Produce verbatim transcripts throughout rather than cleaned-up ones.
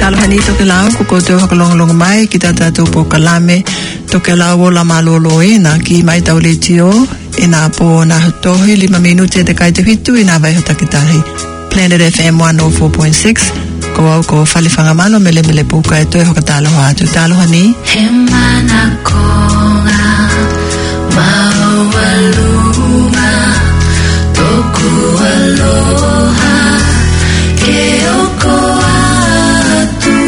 talo hani to ke lao ko ko te hakalong long mai ki tata to po kalame to ke lao la malolo ina ki mai tau le tio ina po na to hi lima minute te kai te hitu ina vai hota ki tahi Planet F M one oh four point six ko au ko fali fanga malo mele mele po kai to hakatalo ha to talo hani hemana konga mawaluma toku aloha ke oko atu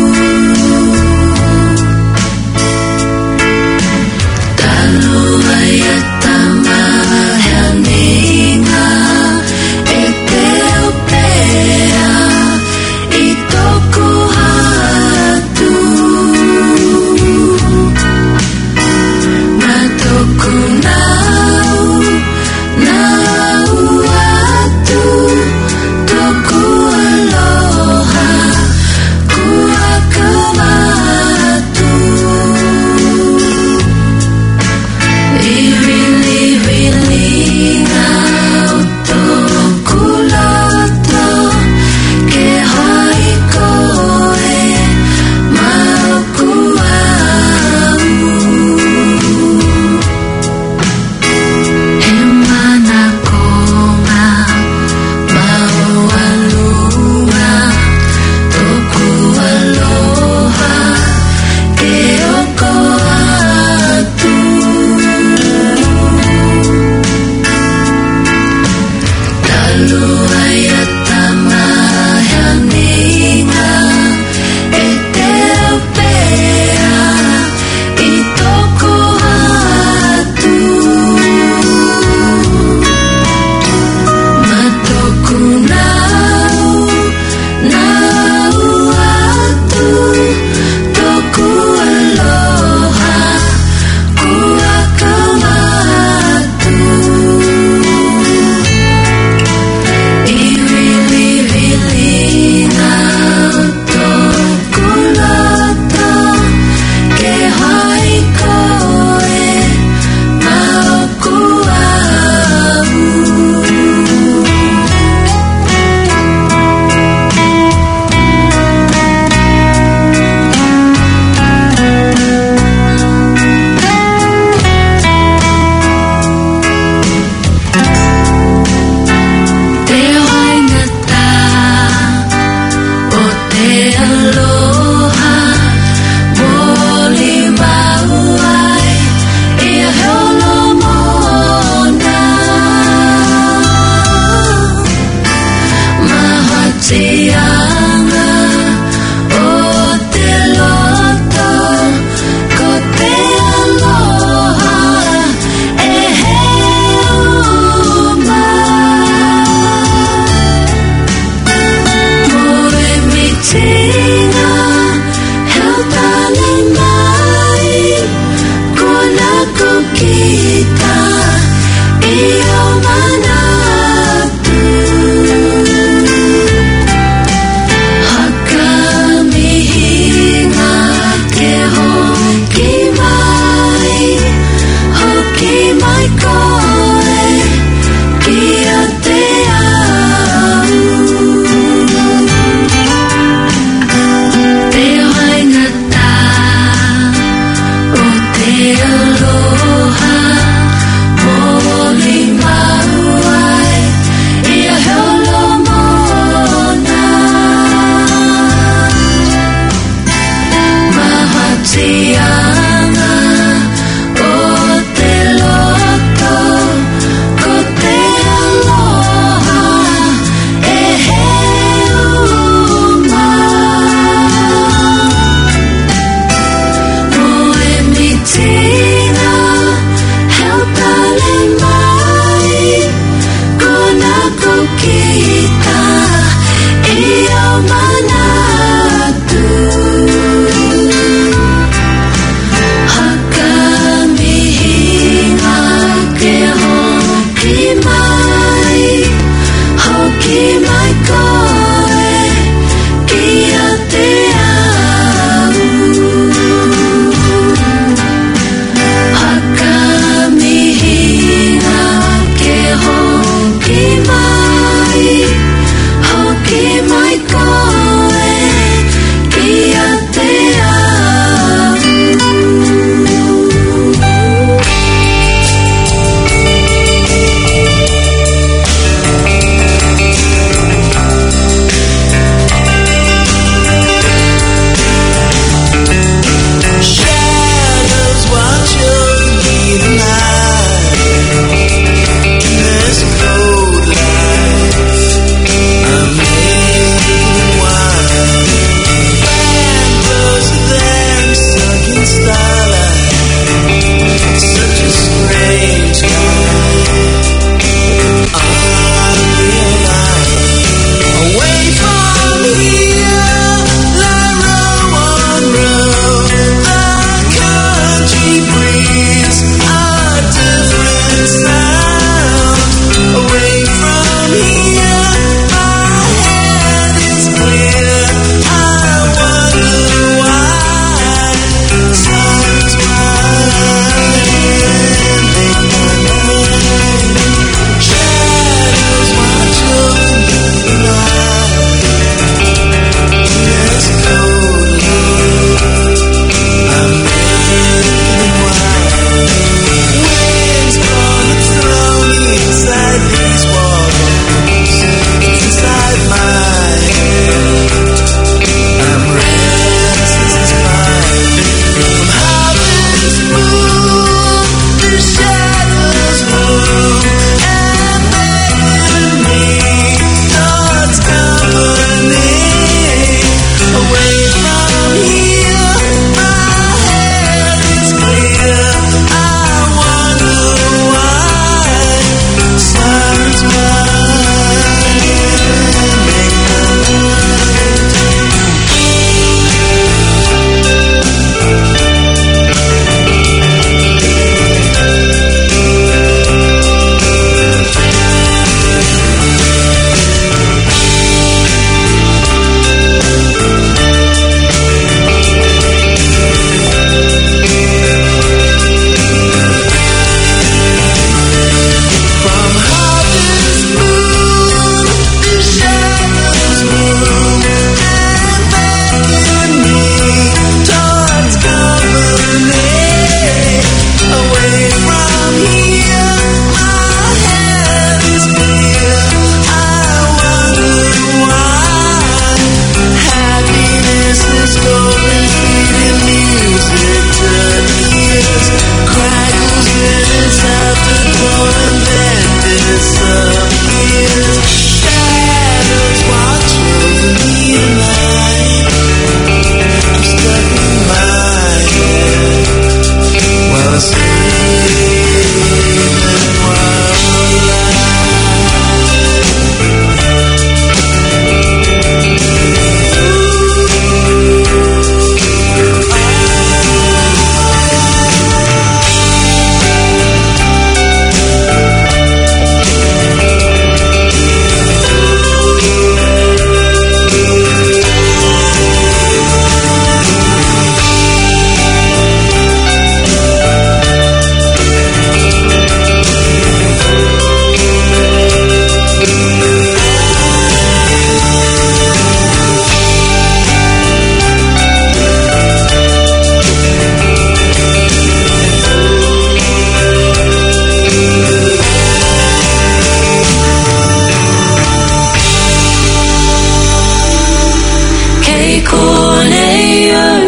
talo ayatama haninga eteopea itoku atu natoku nau nau atu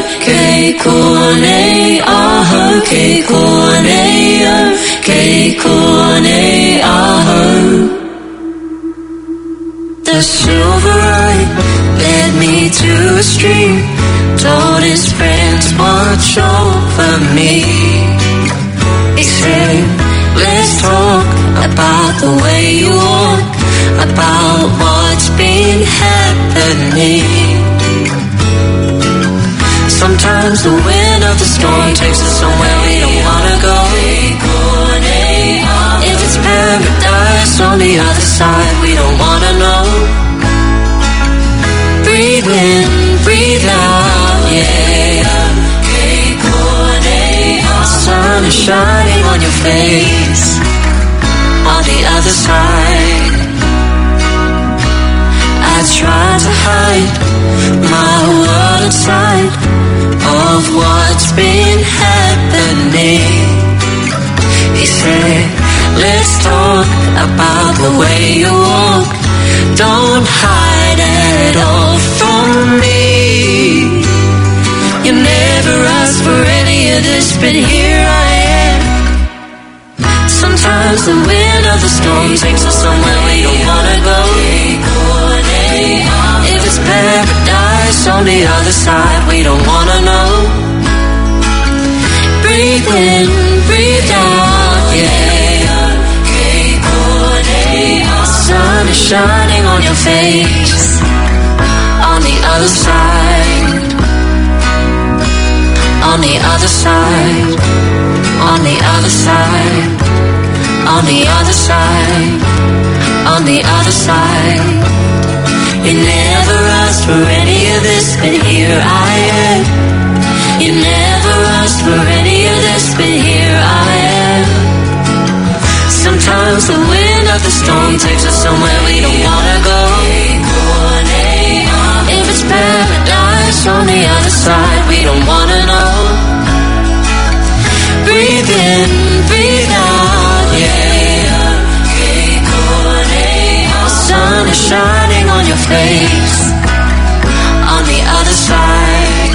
Keikone aho, keikone o, keikone aho. The silver eye led me to a stream, told his friends watch over me. He said, let's talk about the way you walk, about what's been happening. Sometimes the wind of the storm takes us somewhere we don't wanna go. If it's paradise on the other side, we don't wanna know. Breathe in, breathe out, yeah. The sun is shining on your face on the other side. I try to hide my world inside of what's been happening. He said, let's talk about the way you walk. Don't hide it all from me. You never asked for any of this, but here I am. Sometimes the wind of the storm takes us somewhere we don't wanna go. If it's paradise on the other side, we don't wanna know. Breathe in, breathe out, yeah. The sun is shining on your face on the other side. On the other side, on the other side, on the other side, on the other side. You never asked for any of this, but here I am. You never asked for any of this, but here I am. Sometimes the wind of the storm takes us somewhere we don't wanna go. If it's paradise on the other side, we don't wanna know. Breathe in, breathe out, yeah. The sun is shining on your face on the other side.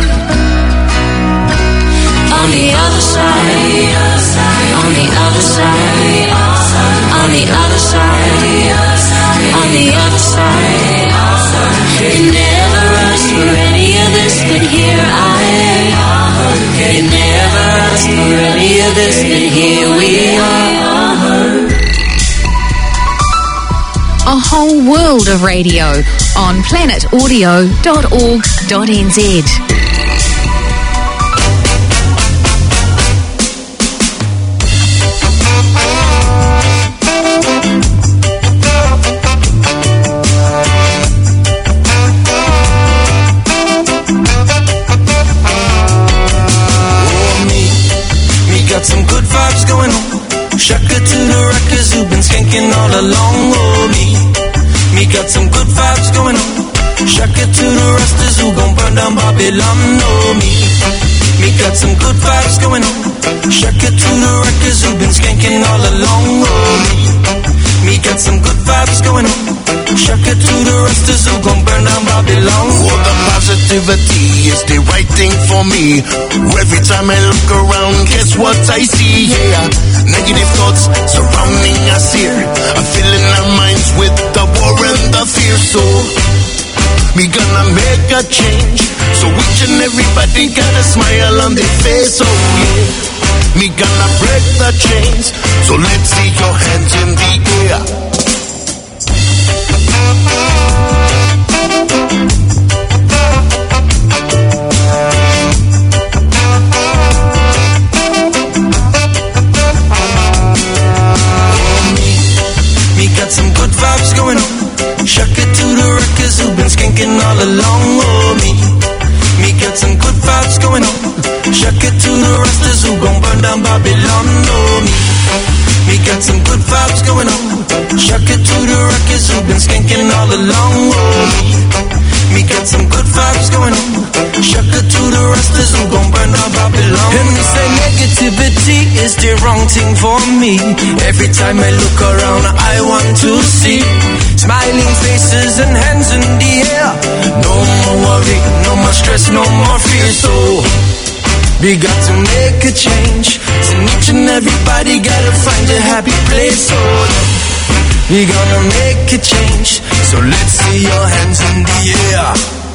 On the other side, on the other side, on the other side, on the other side. You never asked for any of this, but here I am. You never asked for any of this, but here we are. A whole world of radio on planet audio dot org dot n z. Shaka to the rockers who've been skanking all along, oh me. Me got some good vibes going on. Shaka to the rusters who gon' burn down Babylon, oh me. Me got some good vibes going on. Shaka to the rockers who've been skanking all along, oh me. Me got some good vibes going on. Shaka to the rusters who gon' burn down Babylon. All the positivity is the right thing for me. Every time I look around, guess what I see? Yeah, negative thoughts surrounding us here. I'm filling our minds with the war and the fear. So we gonna make a change. So each and everybody got a smile on their face. Oh yeah, me gonna break the chains. So let's see your hands in the air. Got some good vibes going on. Shaka to the rockers who've been skanking all along, oh me. Me got some good vibes going on. Shaka to the rusters who gon' burn down Babylon, oh me. Me got some good vibes going on. Shaka to the rockers who've been skanking all along, oh me. Me got some good vibes going on. Shaka to the rusters who gon' burn down Babylon. And they say negativity is the wrong thing for me. Every time I look around, I want to see smiling faces and hands in the air. No more worry, no more stress. stress, no more fear. So we got to make a change, and each and everybody gotta find a happy place. So we gonna make a change, so let's see your hands in the air.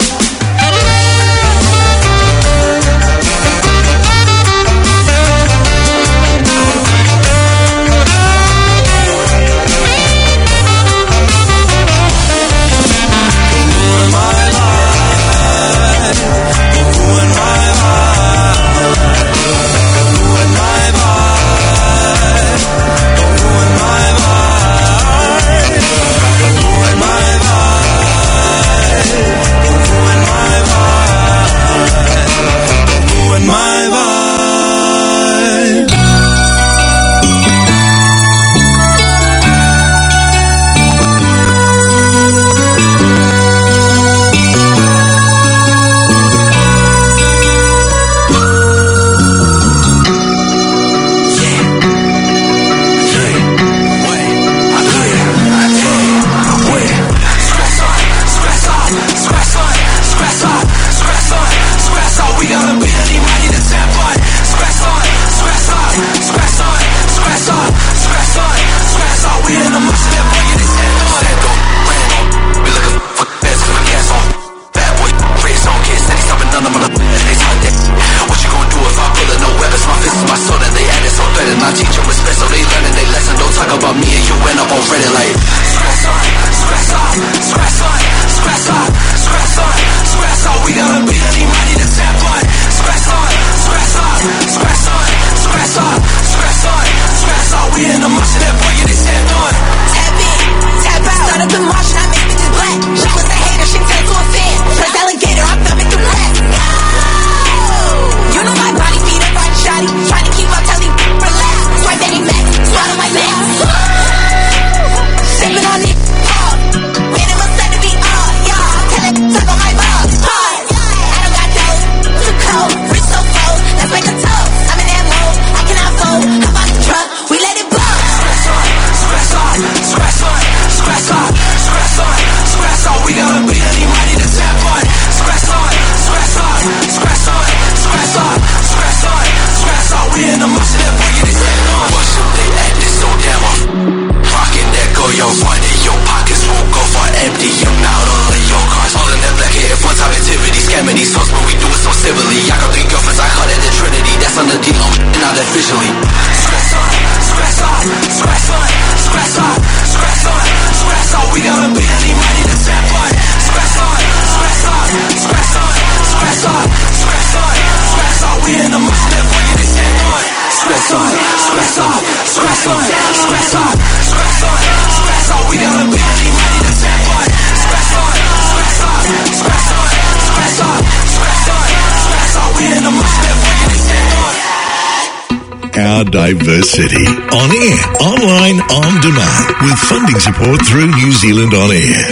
Our diversity. On air, online, on demand, with funding support through New Zealand On Air.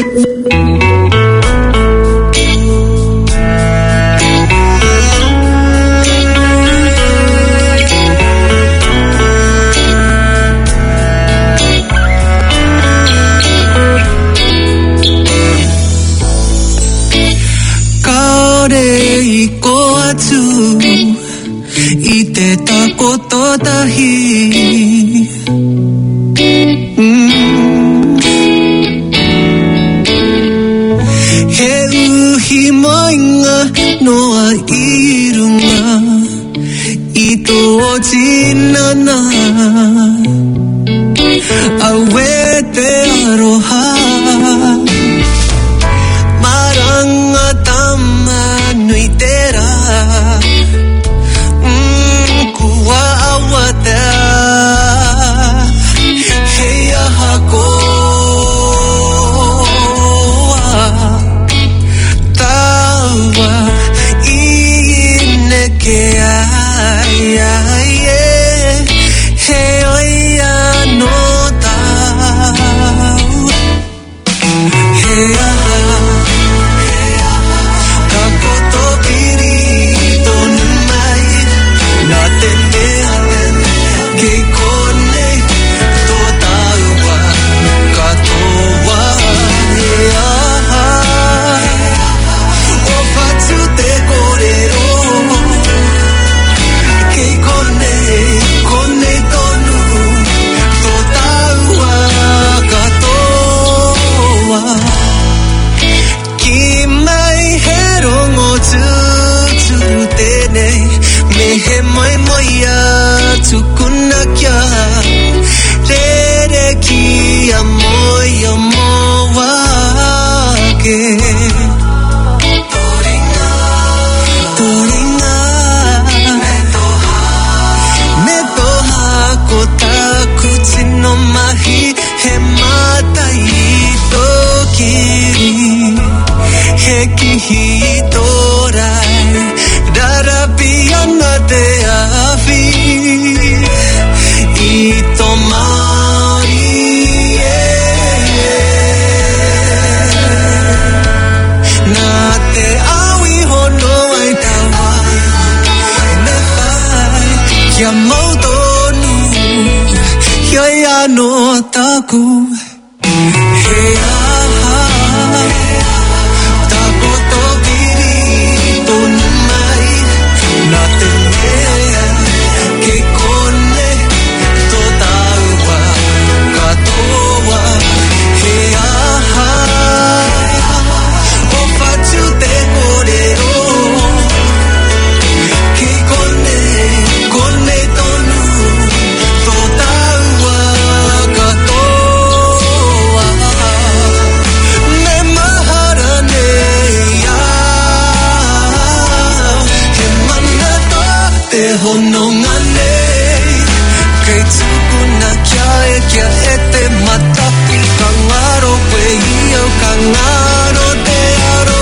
honongane kay tsukuna kya e kya ete mataki kangaro pe iyo kangaro te aro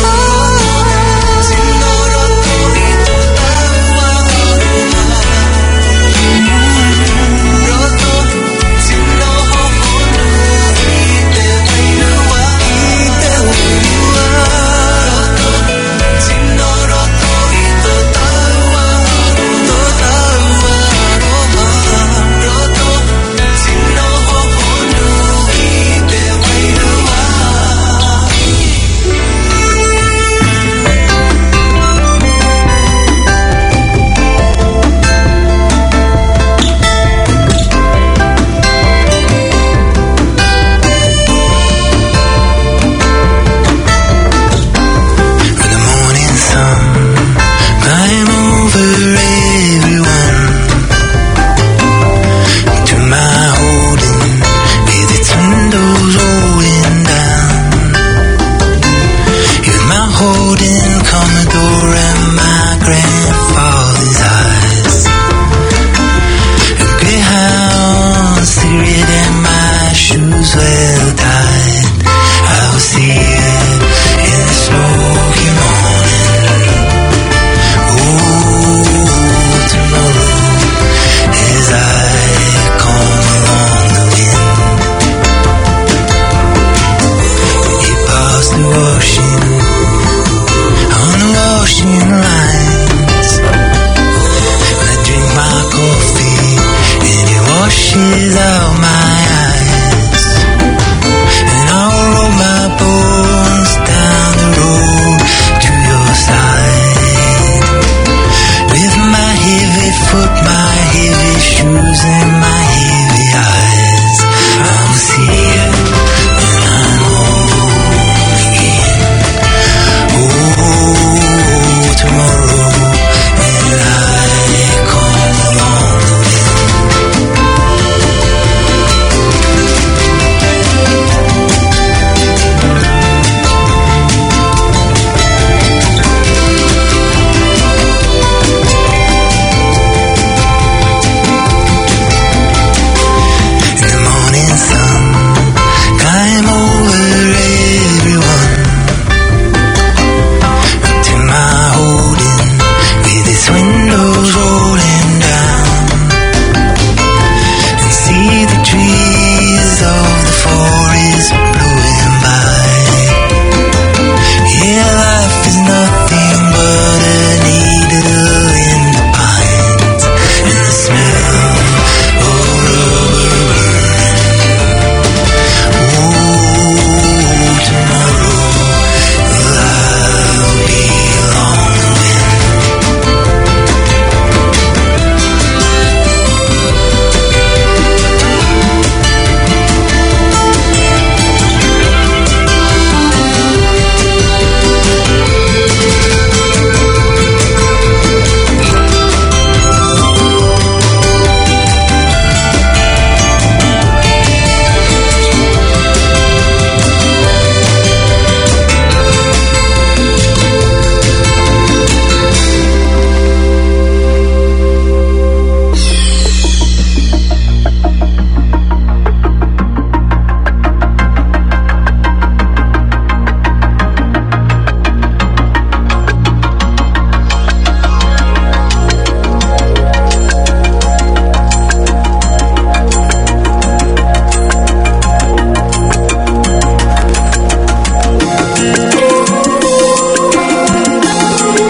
sinoro tori tutawa aruma roto sino hohonu ite wairuwa ite wairuwa roto sinoro tori tutawa tutawa roto sino hohonu ite wairuwa. With the morning sun, climb over everyone to my holding, with its windows rolling down. With my holding Commodore and my grandfather's eyes, a greyhound cigarette and my shoes well tied.